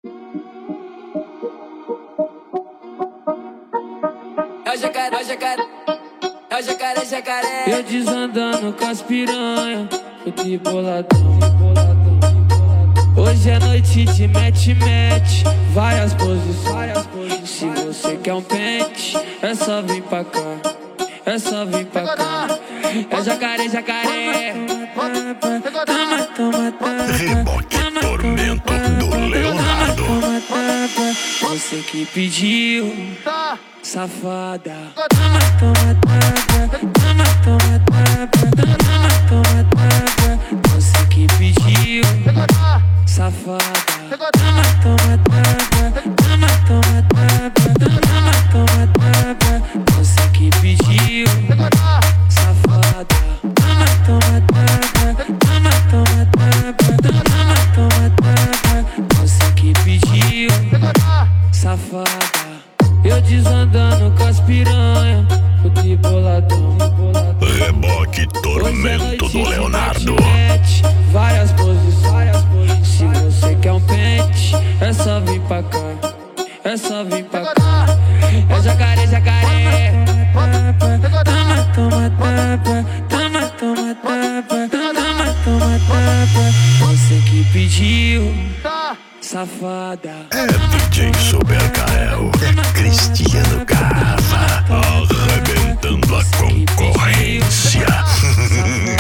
É o jacaré, é o jacaré, é o jacaré, jacaré. Eu desandando com as piranha, fui boladão. Hoje é noite de match, várias posições. Se você quer um pente, é só vir pra cá, é só vir pra cá. É jacaré, jacaré. Reboque Tormento do Leonardo. Você que pediu, safada. Você que pediu, safada. Você que pediu, safada. Você que pediu, safada. Eu desandando com as piranha, fui boladão. Reboque Tormento do Leonardo. Várias posições. Se você quer um pente, é só vir pra cá, é só vir pra cá. É jacaré, jacaré. Você que pediu, safada. É DJ Supercael, é Cristiano Carva, arrebentando a concorrência.